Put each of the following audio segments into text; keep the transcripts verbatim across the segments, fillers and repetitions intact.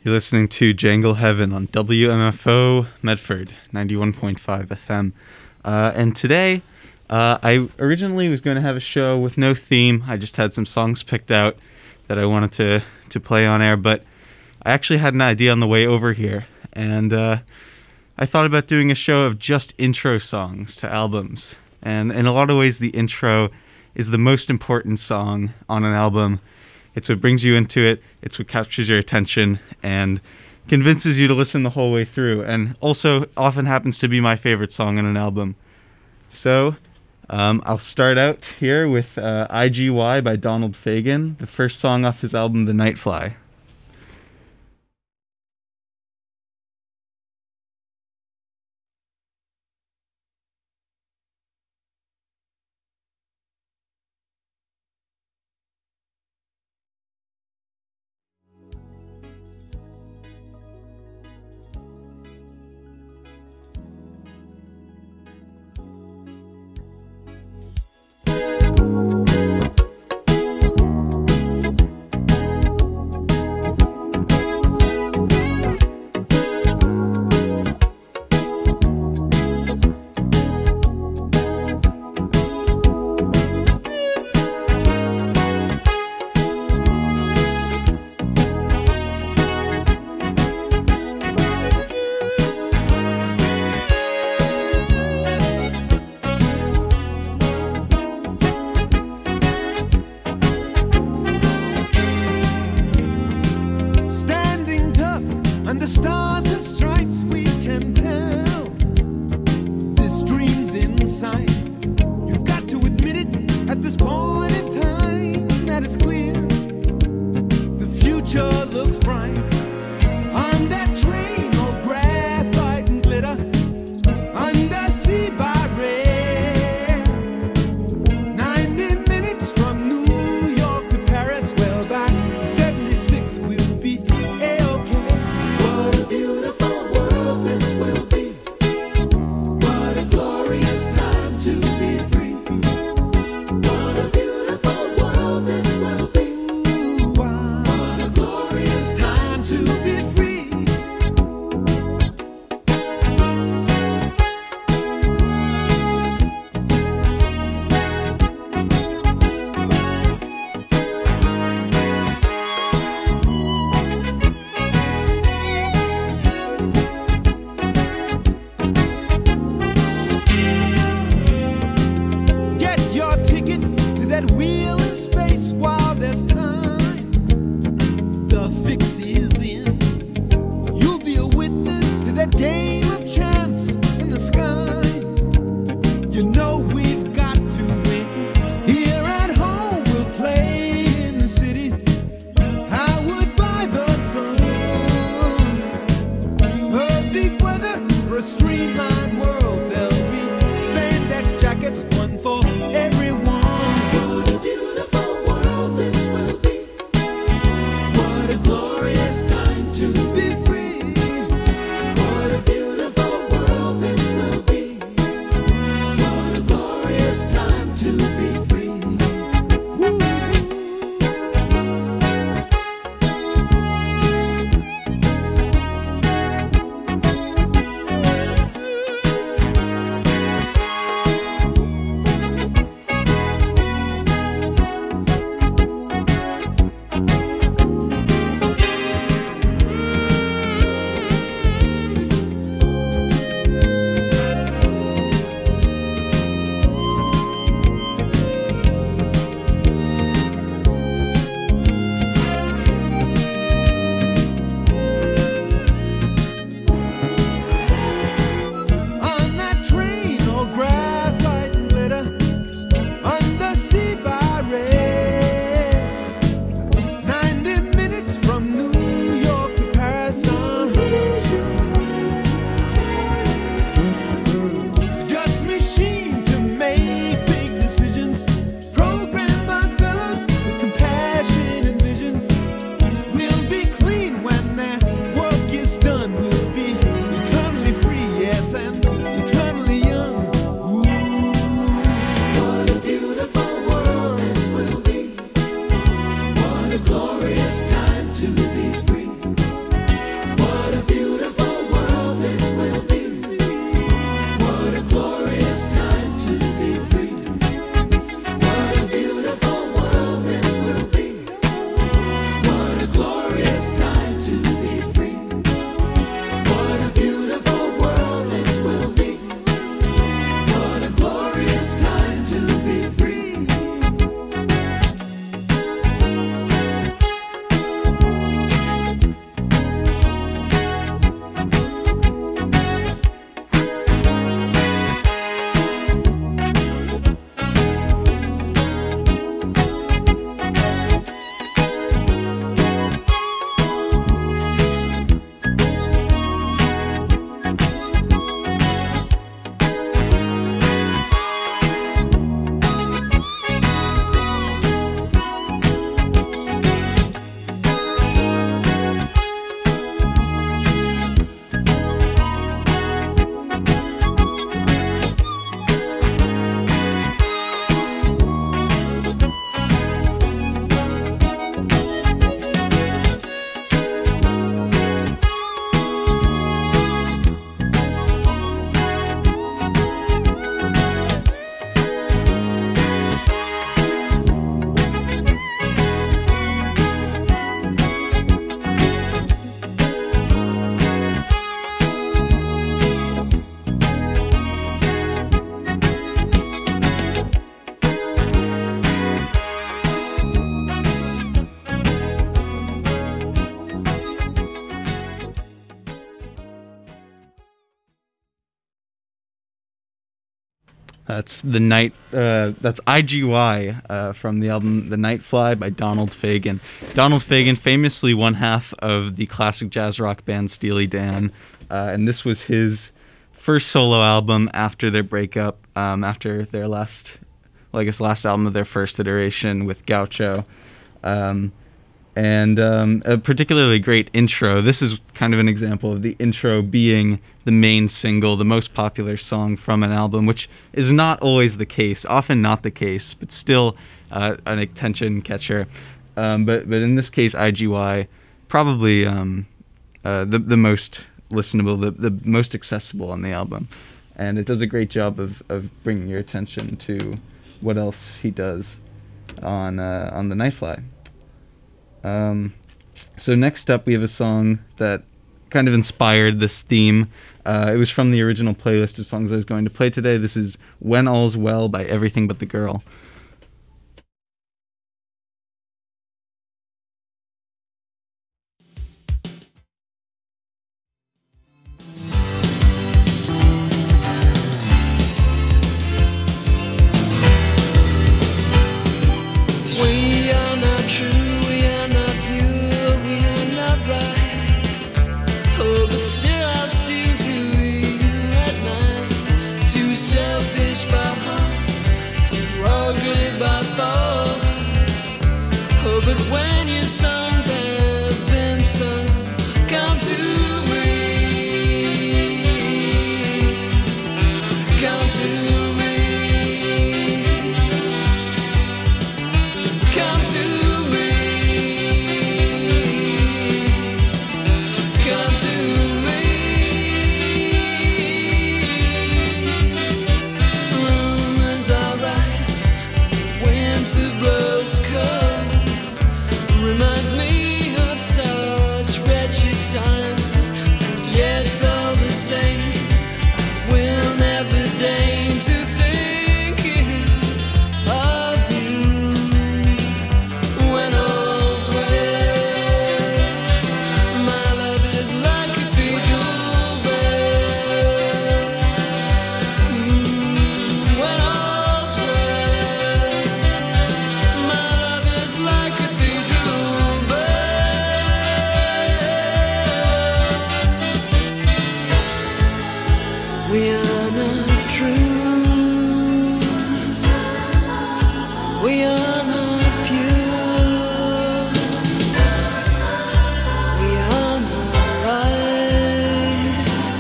You're listening to Jangle Heaven on W M F O Medford, ninety-one point five F M. Uh, and today, uh, I originally was going to have a show with no theme. I just had some songs picked out that I wanted to, to play on air, but I actually had an idea on the way over here. And uh, I thought about doing a show of just intro songs to albums. And in a lot of ways, the intro is the most important song on an album. It's what brings you into it, it's what captures your attention, and convinces you to listen the whole way through, and also often happens to be my favorite song on an album. So, um, I'll start out here with uh, I G Y by Donald Fagen, the first song off his album The Nightfly. That's the night. Uh, that's I G Y uh, from the album "The Night Fly" by Donald Fagen. Donald Fagen, famously one half of the classic jazz rock band Steely Dan, uh, and this was his first solo album after their breakup, um, after their last, well, I guess, last album of their first iteration with Gaucho. Um, And um, a particularly great intro. This is kind of an example of the intro being the main single, the most popular song from an album, which is not always the case, often not the case, but still uh, an attention catcher. Um, but but in this case, I G Y, probably um, uh, the the most listenable, the, the most accessible on the album. And it does a great job of, of bringing your attention to what else he does on uh, on The Night Fly. Um, so next up, we have a song that kind of inspired this theme. Uh, it was from the original playlist of songs I was going to play today. This is When All's Well by Everything But the Girl. But when your songs have been sung, come to me, come to me, come to me, come to me. Rumors are right, winter blows cold. Reminds me of such wretched times, and yet all the same, I will never deign to think of you. When all's well, my love is like cathedral bells. Mm, when all's well, my love is like cathedral. We are not true. We are not pure. We are not right.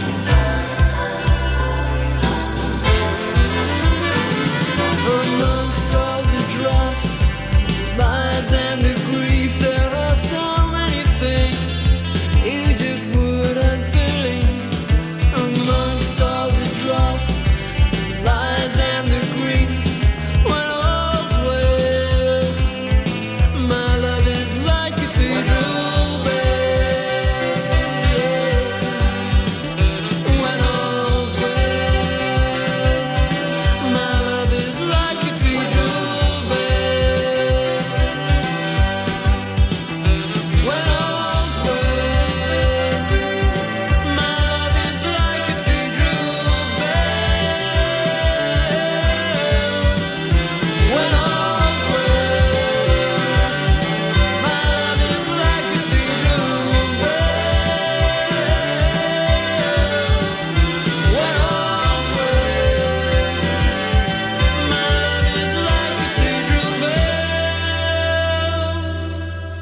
Amongst all the dross, lies and the grief, there are so many things you just wouldn't believe. Amongst all the dross, lies and the grief, when all's well, my love is like cathedral bells. When all's well, my love is like cathedral bells. When all's well, my love is like cathedral bells. When all's well, my love is like cathedral bells. When all's well, my love is like cathedral bells.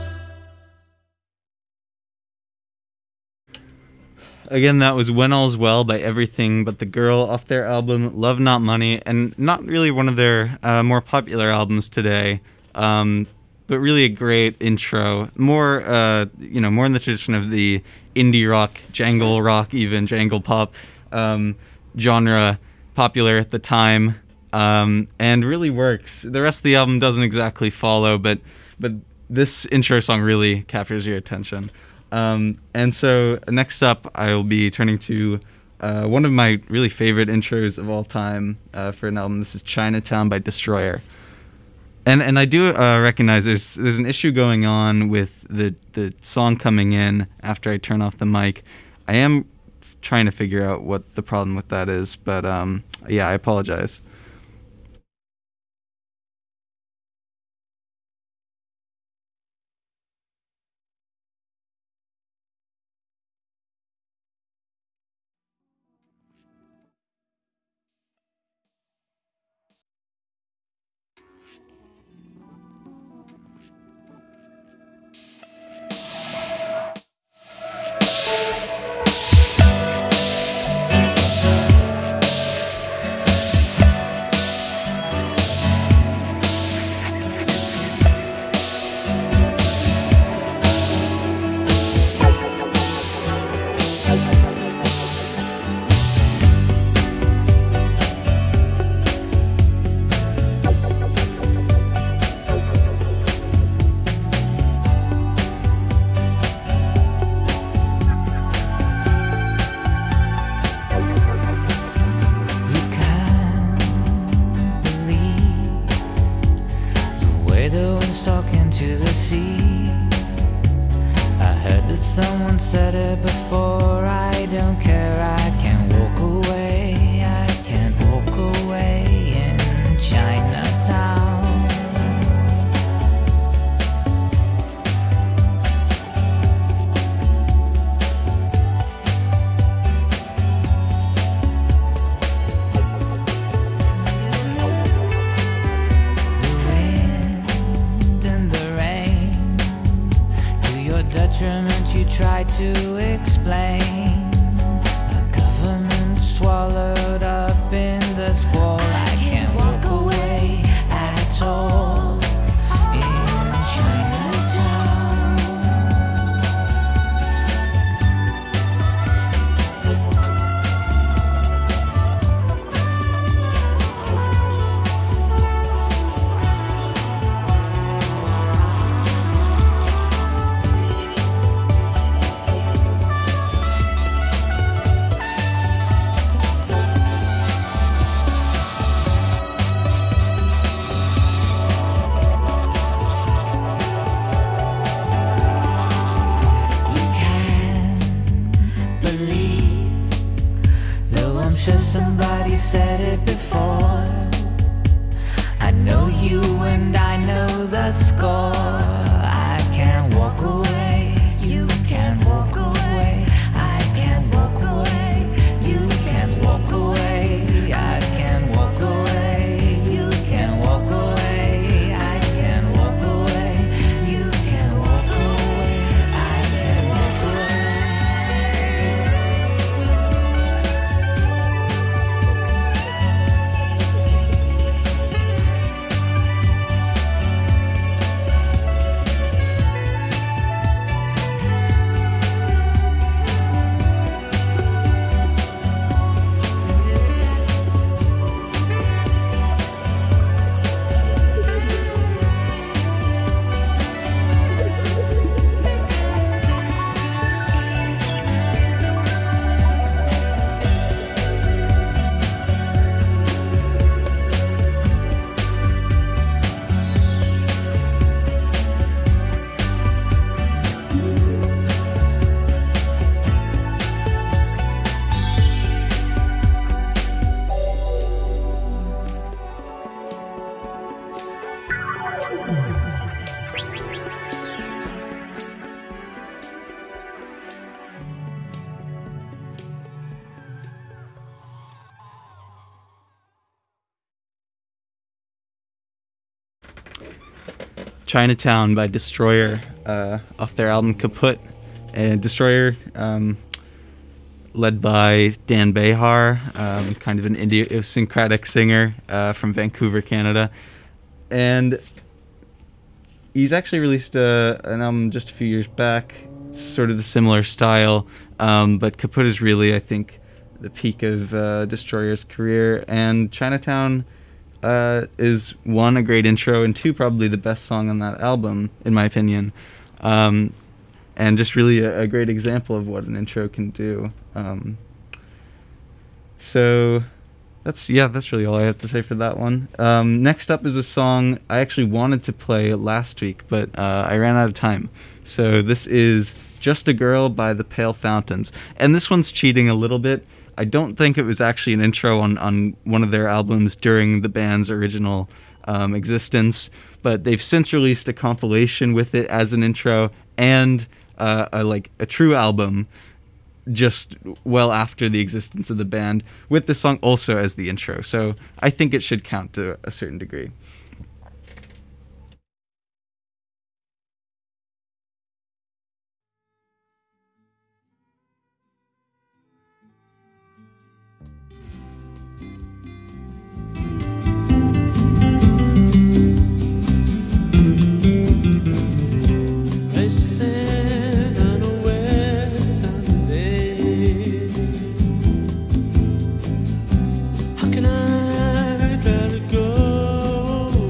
Again, that was When All's Well by Everything But the Girl off their album Love Not Money, and not really one of their uh, more popular albums today, um, but really a great intro. More, uh, you know, more in the tradition of the indie rock, jangle rock, even jangle pop um, genre, popular at the time, um, and really works. The rest of the album doesn't exactly follow, but but this intro song really captures your attention. Um, and so next up, I will be turning to uh, one of my really favorite intros of all time uh, for an album. This is Chinatown by Destroyer. And and I do uh, recognize there's there's an issue going on with the, the song coming in after I turn off the mic. I am f- trying to figure out what the problem with that is, but um, yeah, I apologize. sure somebody said it before. I know you and I know the score. I can't walk away, you can't walk away. I can't walk away, you can't walk away. I can't walk away, you can't walk away. I can't walk away, you can't walk away. I can't walk away. Chinatown by Destroyer, uh, off their album Kaput. And Destroyer, um, led by Dan Behar, um, kind of an idiosyncratic singer uh, from Vancouver, Canada. And he's actually released a, an album just a few years back, sort of the similar style, um, but Kaput is really, I think, the peak of uh, Destroyer's career. And Chinatown Uh, is one, a great intro, and two, probably the best song on that album, in my opinion. Um, and just really a, a great example of what an intro can do. Um, so that's, yeah, that's really all I have to say for that one. Um, next up is a song I actually wanted to play last week, but uh, I ran out of time. So this is Just a Girl by the Pale Fountains. And this one's cheating a little bit. I don't think it was actually an intro on, on one of their albums during the band's original um, existence, but they've since released a compilation with it as an intro and uh, a, like a true album just well after the existence of the band with the song also as the intro. So I think it should count to a certain degree. How can I let it go?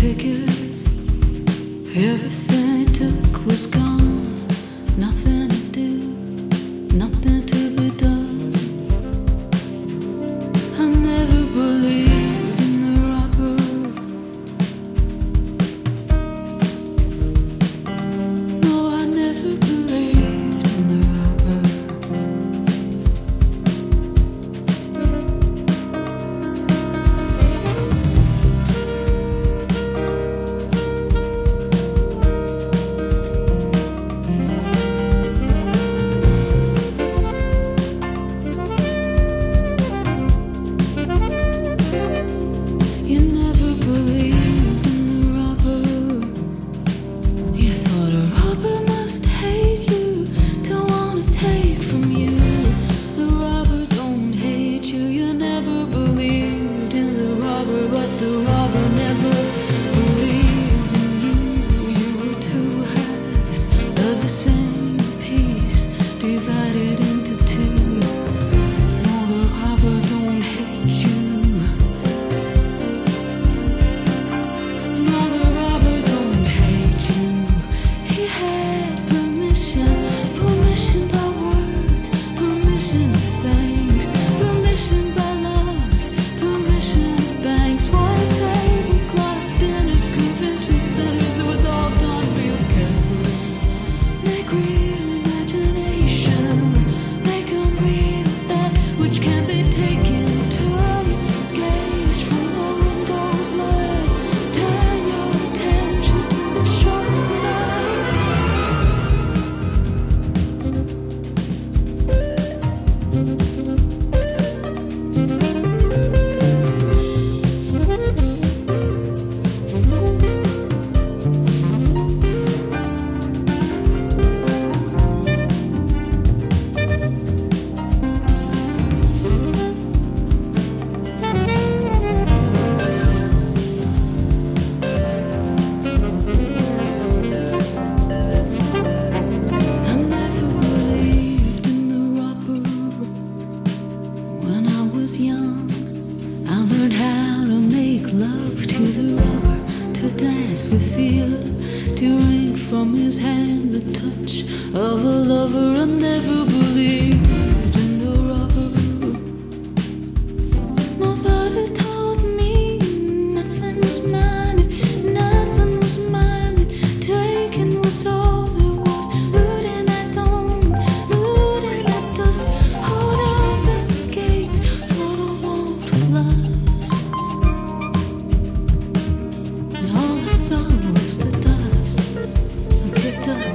ticket. Everything it took was gone. Nothing to do, nothing to be done. I never believed in the robber. No, I never believed in the robber. You never believed in the robber. You thought a robber must hate you, to wanna take from you. The robber don't hate you. You never believed in the robber, but the robber never believed in you. You were two halves of the same piece, divided into two. No, the robber don't hate you. No, the robber don't hate you. He had permission, permission by words, permission of thanks, permission by love, permission of banks, white tablecloth dinners, convention centers. It was all done real carefully. Make real imagination, make unreal that which can be taken. Turn your gaze from the window's light. Turn your attention to the sharp knife. I never believed in the robber. When I was young, I learned how to make love to the robber, to dance with the other, to wring from his hand the touch of a lover. I never believed in the robber. Nobody told me nothing was mine, if nothing was mine, that taking was all there was. Looting at dawn, looting at dusk, hold up at the gates for the want of lust. And all I saw was the dust I kicked up.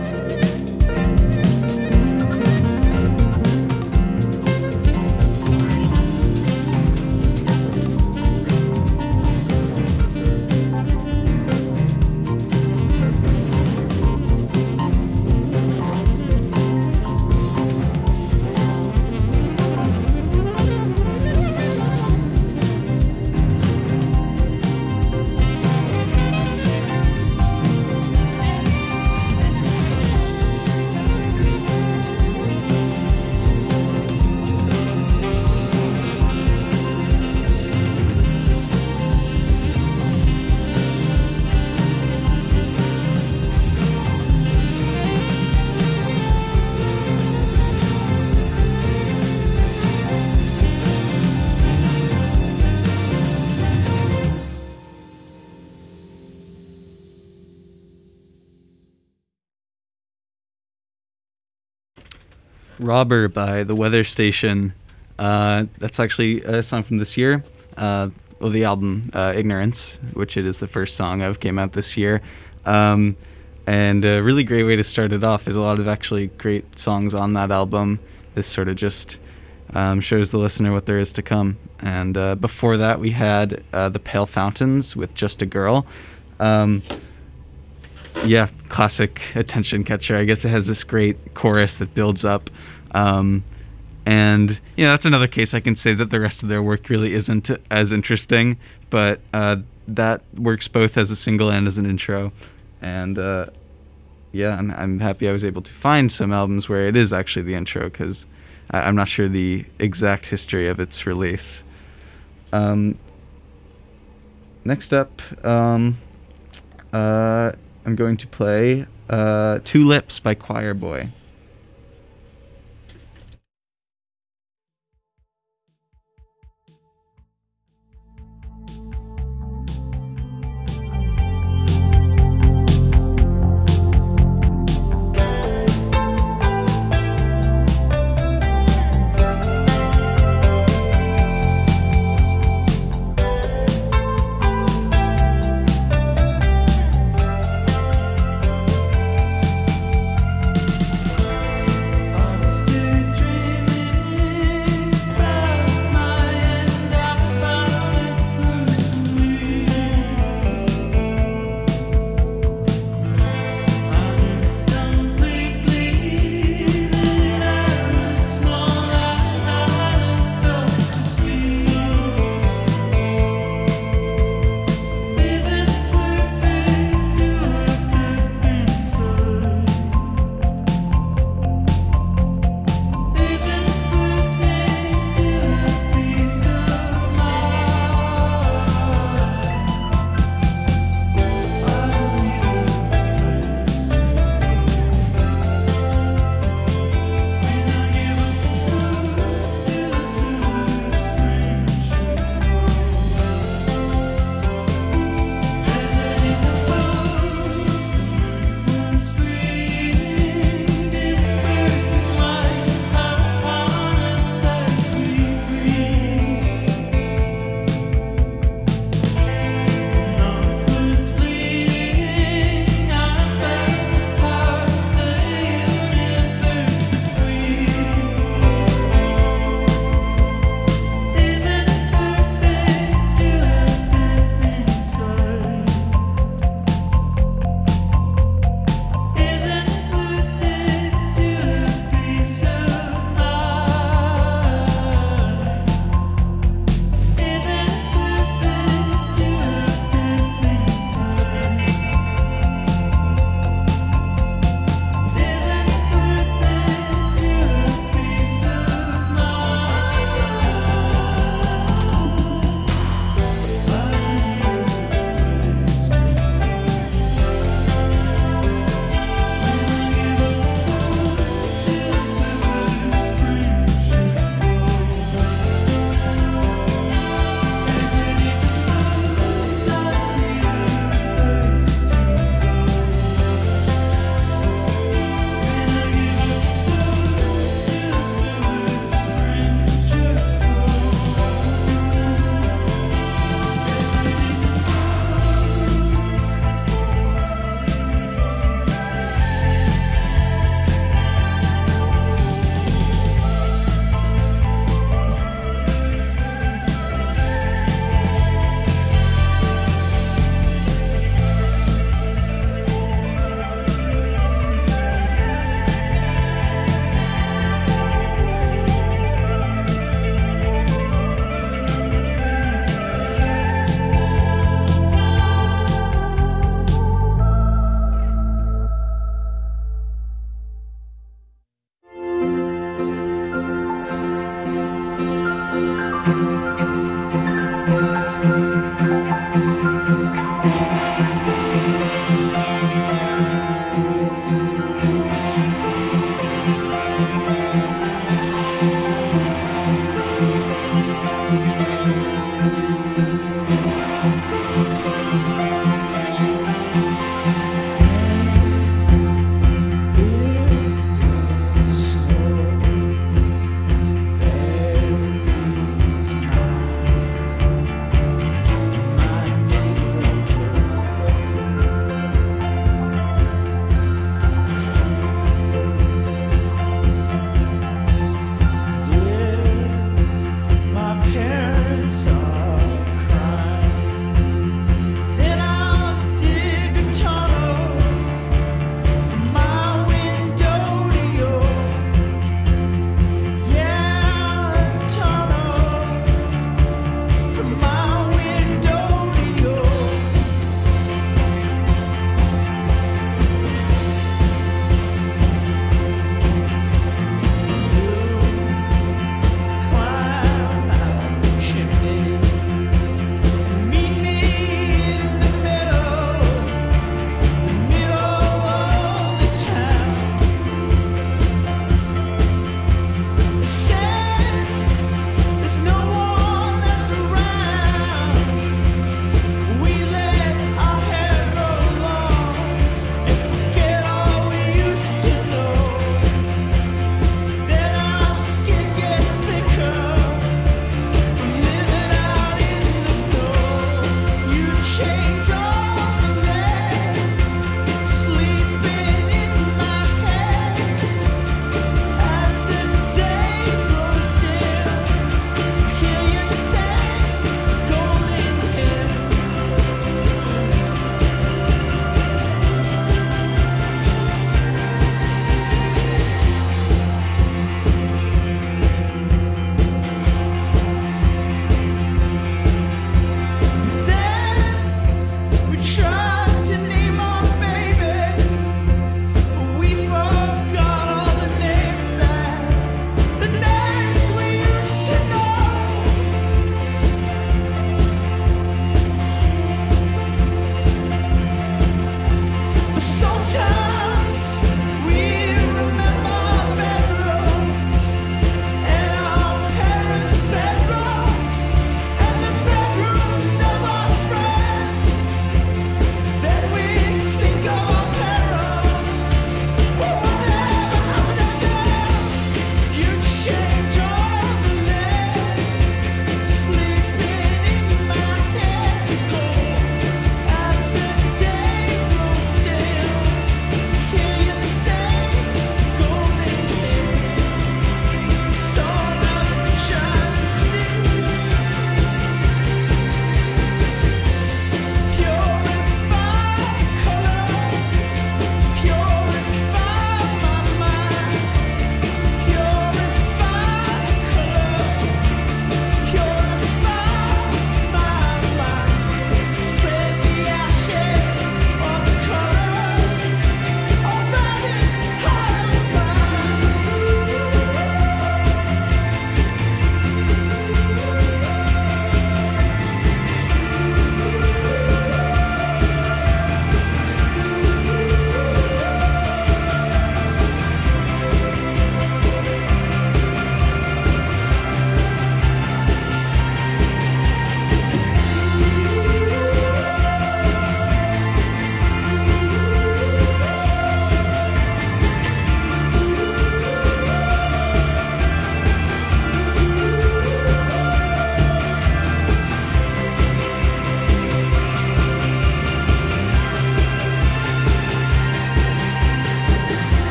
Robber by The Weather Station. Uh, that's actually a song from this year. Uh, well, the album uh, Ignorance, which it is the first song of, came out this year. Um, and a really great way to start it off. There's a lot of actually great songs on that album. This sort of just um, shows the listener what there is to come. And uh, before that, we had uh, The Pale Fountains with Just a Girl. Um, yeah, classic attention catcher. I guess it has this great chorus that builds up. Um, and, you know, that's another case I can say that the rest of their work really isn't as interesting, but uh, that works both as a single and as an intro. And, uh, yeah, I'm, I'm happy I was able to find some albums where it is actually the intro, because I'm not sure the exact history of its release. Um, next up, um, uh, I'm going to play uh, Two Lips by Choir Boy. If the snow buries my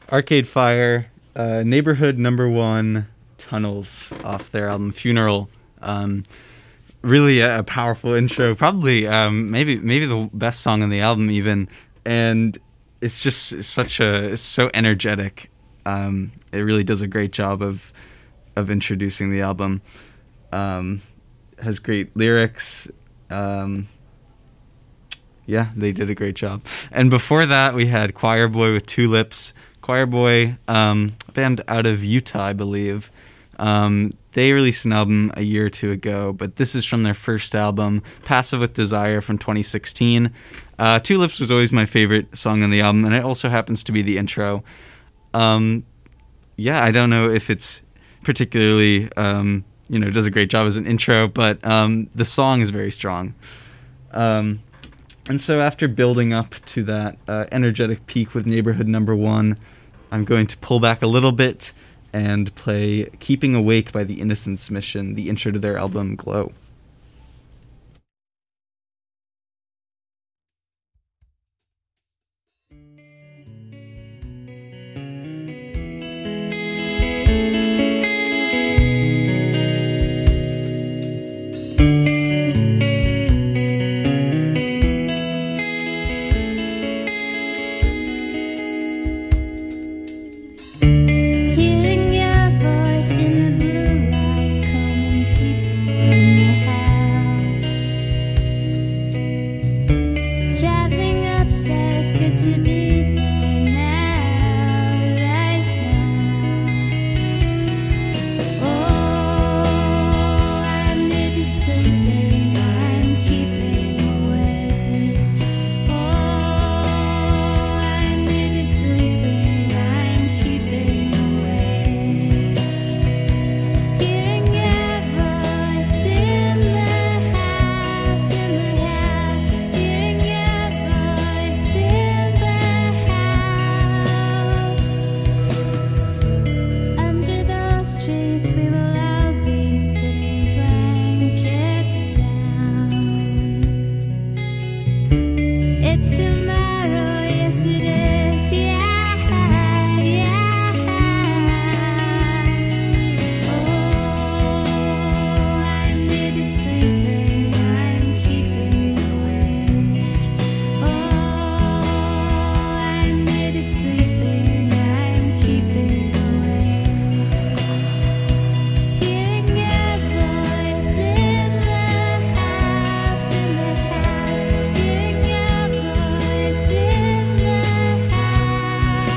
Arcade Fire, uh, Neighborhood Number One, Tunnels off their album Funeral. Um, really a, a powerful intro, probably um, maybe maybe the best song on the album even, and it's just such a it's so energetic. Um, it really does a great job of of introducing the album. Um, has great lyrics. Um, yeah, they did a great job. And before that, we had Choir Boy with Two Lips. Choir Boy, um, a band out of Utah, I believe. Um, they released an album a year or two ago, but this is from their first album, Passive with Desire, from twenty sixteen. Uh, Two Lips was always my favorite song on the album, and it also happens to be the intro. Um, yeah, I don't know if it's particularly, um, you know, does a great job as an intro, but um, the song is very strong. Um, and so after building up to that uh, energetic peak with Neighborhood Number One, I'm going to pull back a little bit and play Keeping Awake by the Innocence Mission, the intro to their album Glow. Hearing your voice in the blue light, calming people in the house. Traveling upstairs, good to be there now, right now. Oh, I'm nearly sleeping, I'm keeping awake. Oh, I'm nearly sleeping, I'm keeping awake. Hearing your voice in the house, in the house. Hearing your voice in the house. Under those trees, we will all be sitting blankets down. It's tomorrow, yes it is, yeah, yeah. Oh, I'm nearly sleeping, I'm keeping awake. Oh, I'm nearly sleeping, I'm keeping awake. Hearing your voice in the house, in the house. Hearing your voice in the house.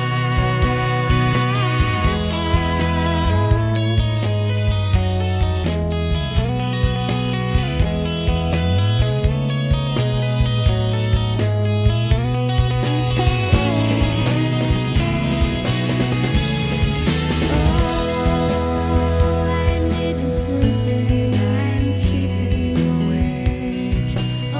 Oh, I'm nearly sleeping, I'm keeping awake.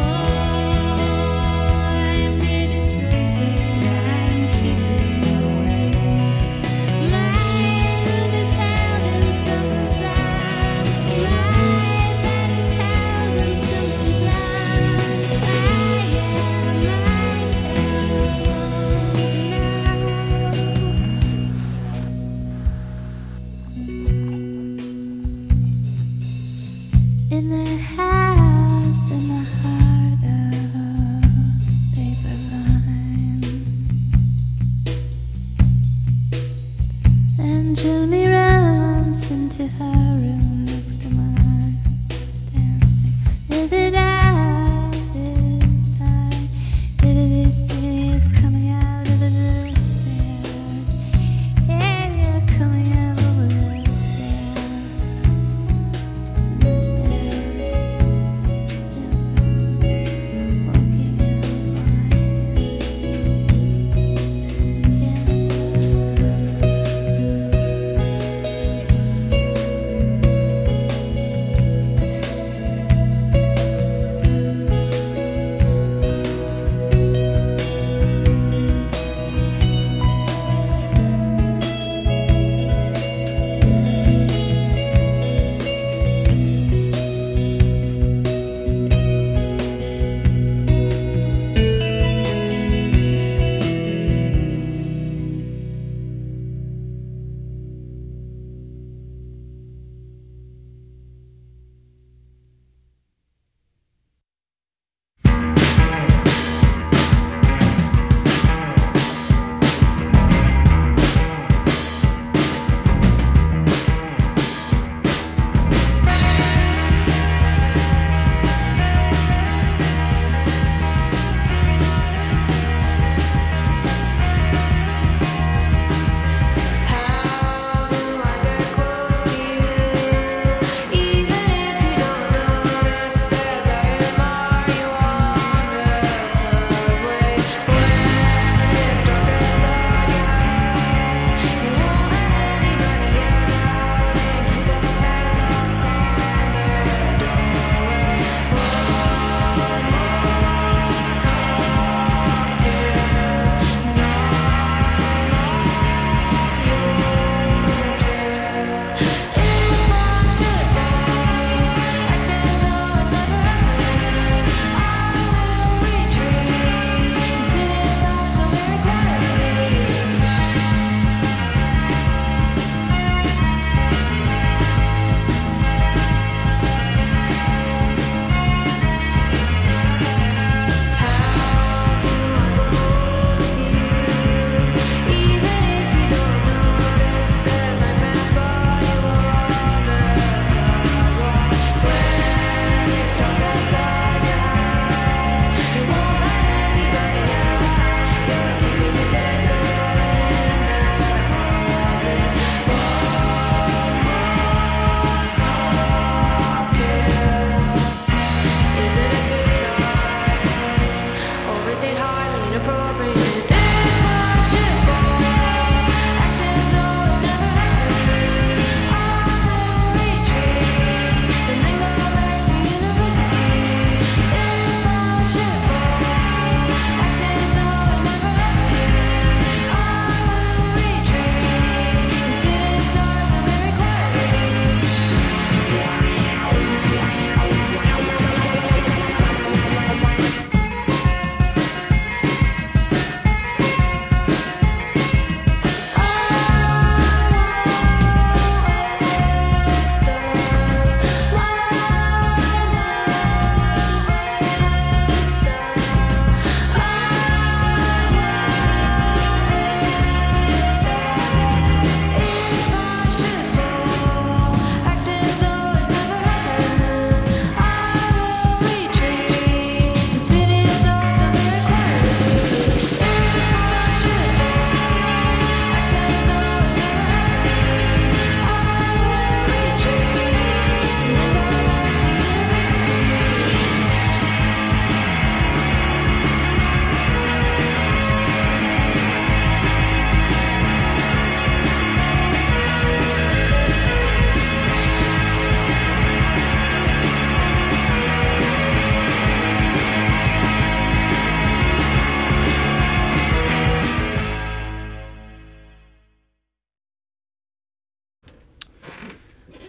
Oh, I'm nearly sleeping, I'm keeping awake. My room is held in someone's arms. My bed is held in someone's arms. I am, in the house, in the heart of paper lines. And Julie runs into her room next to mine, dancing. Did it I, did I, did it these days coming out of the stairs? Yeah, yeah, coming out over the stairs. The stairs, yes, I'm walking in the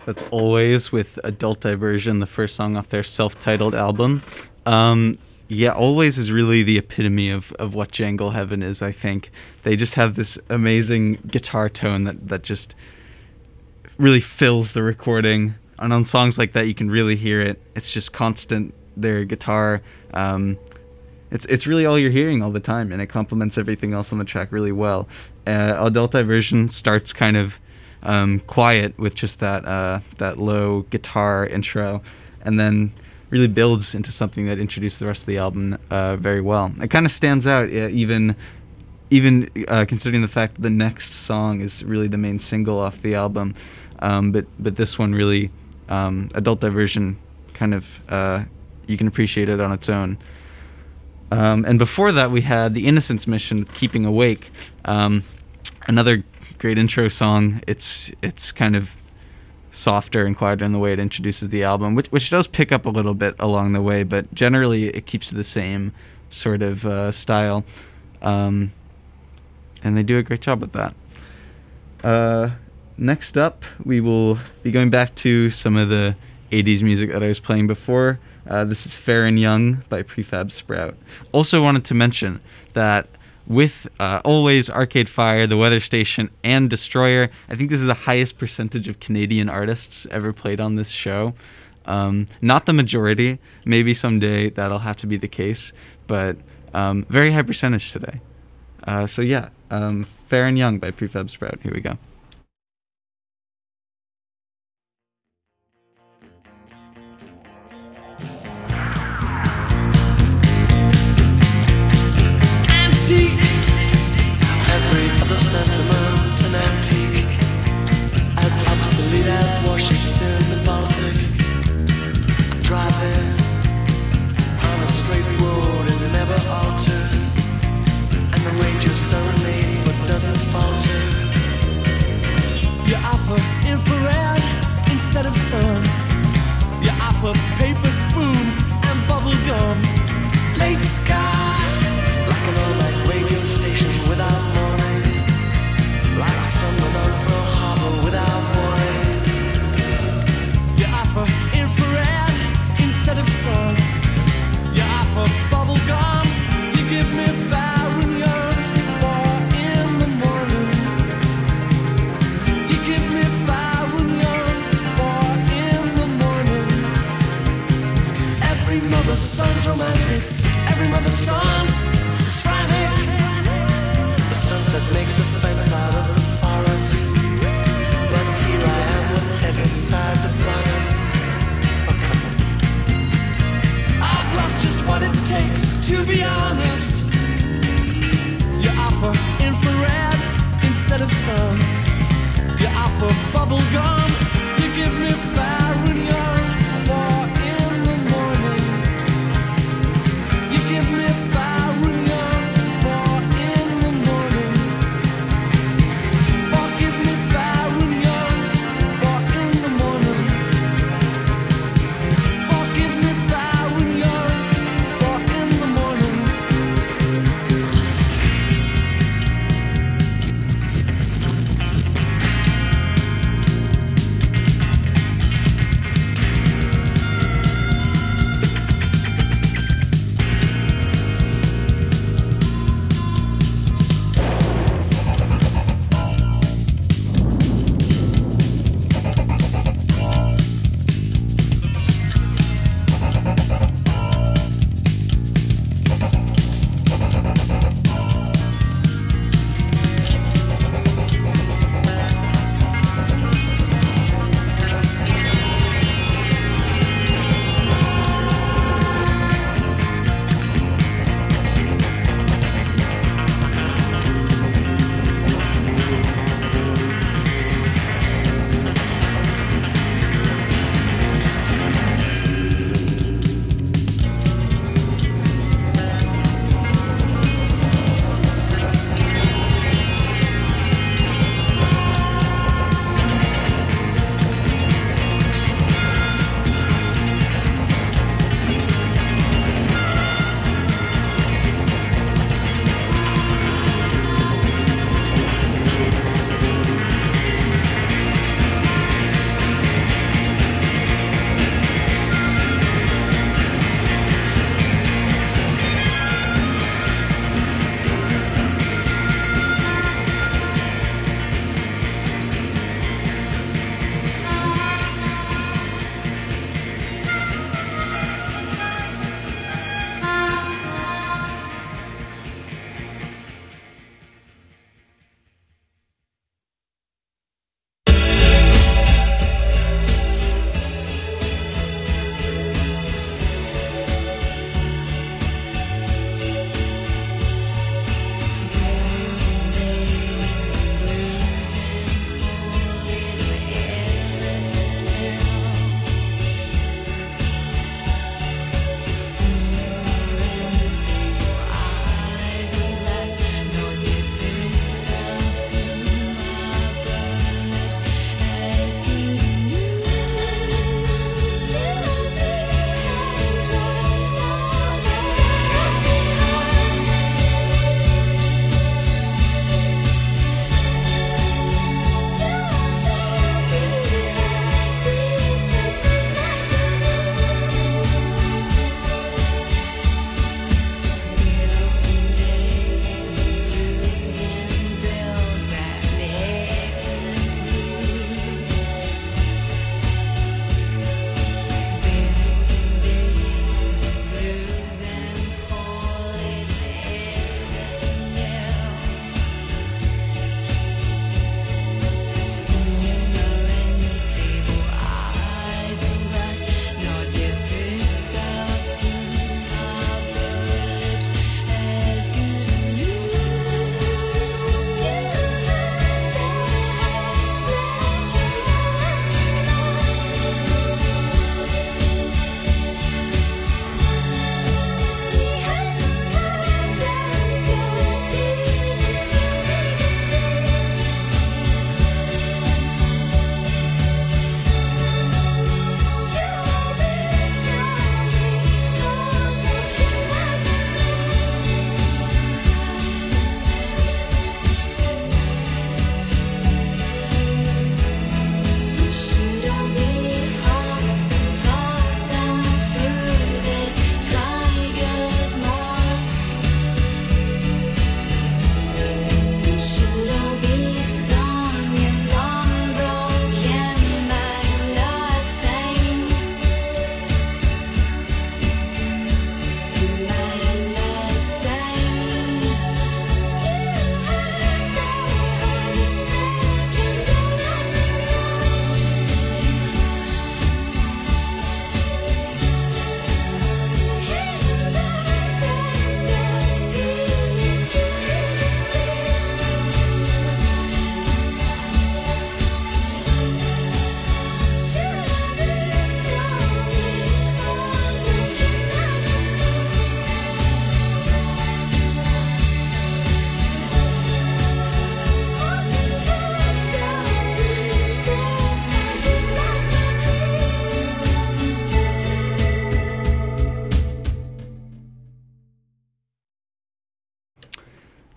That's Always with Adult Diversion, the first song off their self-titled album. Um, yeah, Always is really the epitome of, of what Jangle Heaven is, I think. They just have this amazing guitar tone that, that just really fills the recording. And on songs like that, you can really hear it. It's just constant, their guitar. Um, it's it's really all you're hearing all the time, and it complements everything else on the track really well. Uh, Adult Diversion starts kind of um, quiet with just that uh, that low guitar intro, and then really builds into something that introduced the rest of the album uh, very well. It kind of stands out, uh, even even uh, considering the fact that the next song is really the main single off the album. Um, but but this one really, um, Adult Diversion, kind of uh, you can appreciate it on its own. Um, and before that, we had the Innocence Mission with Keeping Awake, um, another great intro song. It's it's kind of softer and quieter in the way it introduces the album, which which does pick up a little bit along the way, but generally it keeps the same sort of uh, style, um, and they do a great job with that. Uh, next up, we will be going back to some of the eighties music that I was playing before. Uh, this is Fair and Young by Prefab Sprout. Also wanted to mention that with uh, Always, Arcade Fire, The Weather Station, and Destroyer, I think this is the highest percentage of Canadian artists ever played on this show. Um, not the majority. Maybe someday that'll have to be the case, but um, very high percentage today. Uh, so yeah, um, Fair and Young by Prefab Sprout. Here we go. Antiques, every other sentiment an antique, as obsolete as warships in the Baltic. Driving on a straight road, it never alters, and the ranger serenades but doesn't falter. You offer infrared instead of sun. You offer paper spoons and bubble gum. Late sky, like an all-night radio station without warning, like stumbling on Pearl Harbor without warning. You offer infrared instead of sun. You offer bubble gum. You give me fire and young for in the morning. You give me fire and young for in the morning. Every mother's son's romantic. Every mother's son is frantic. The sunset makes a fence out of the forest, but here I am with head inside the bonnet. I've lost just what it takes to be honest. You offer infrared instead of sun. You offer bubble gum. You give me fire and young for in the morning. You give me fire and young for in the morning.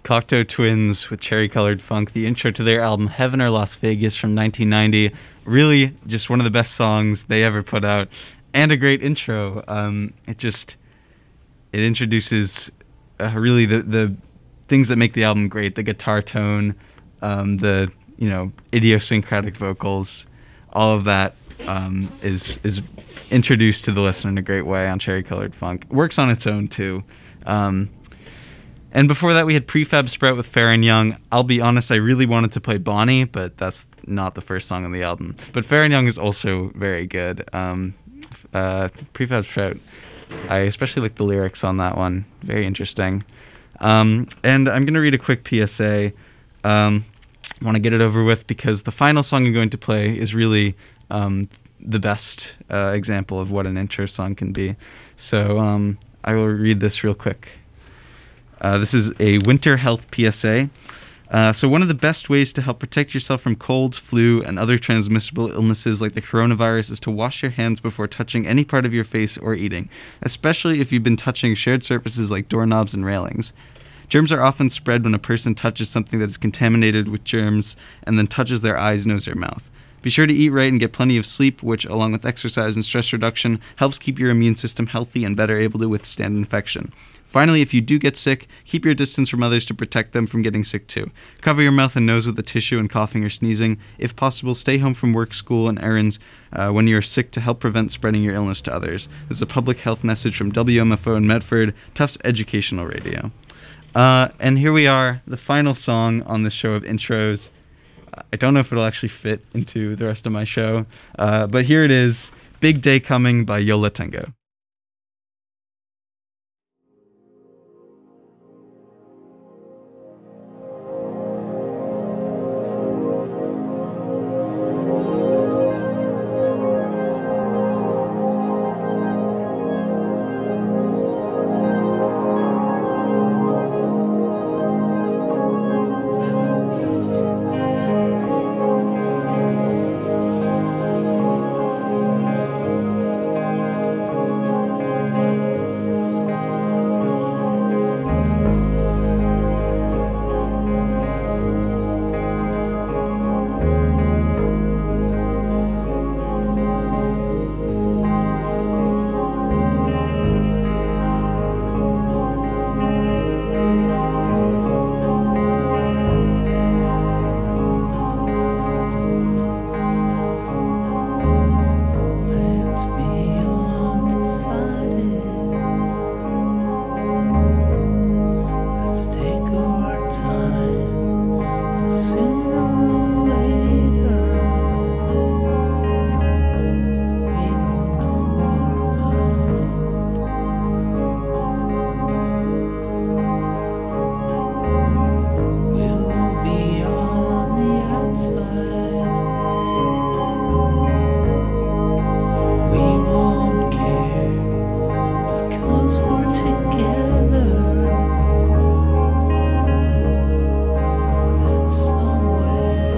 Cocteau Twins with Cherry Colored Funk, the intro to their album Heaven or Las Vegas from nineteen ninety. Really just one of the best songs they ever put out, and a great intro. Um, it just, it introduces uh, really the, the things that make the album great, the guitar tone, um, the, you know, idiosyncratic vocals, all of that um, is is introduced to the listener in a great way on Cherry Colored Funk. Works on its own too. Um, And before that, we had Prefab Sprout with Fair and Young. I'll be honest, I really wanted to play Bonnie, but that's not the first song on the album. But Fair and Young is also very good. Um, uh, Prefab Sprout, I especially like the lyrics on that one. Very interesting. Um, and I'm going to read a quick P S A. Um, I want to get it over with because the final song I'm going to play is really um, the best uh, example of what an intro song can be. So um, I will read this real quick. Uh, this is a winter health P S A. Uh, so one of the best ways to help protect yourself from colds, flu, and other transmissible illnesses like the coronavirus is to wash your hands before touching any part of your face or eating, especially if you've been touching shared surfaces like doorknobs and railings. Germs are often spread when a person touches something that is contaminated with germs and then touches their eyes, nose, or mouth. Be sure to eat right and get plenty of sleep, which, along with exercise and stress reduction, helps keep your immune system healthy and better able to withstand infection. Finally, if you do get sick, keep your distance from others to protect them from getting sick too. Cover your mouth and nose with a tissue when coughing or sneezing. If possible, stay home from work, school, and errands uh, when you are sick to help prevent spreading your illness to others. This is a public health message from W M F O in Medford, Tufts Educational Radio. Uh, and here we are, the final song on this show of intros. I don't know if it'll actually fit into the rest of my show, uh, but here it is, Big Day Coming by Yo La Tengo. Let's be undecided. Let's take our time, and sooner or later we will know our mind. We'll be on the outside. We won't care because we're together. That's somewhere.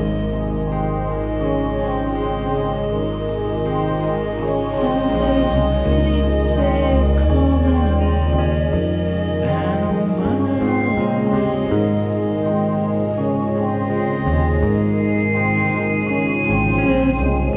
And there's a big day coming, and a mile away. There's a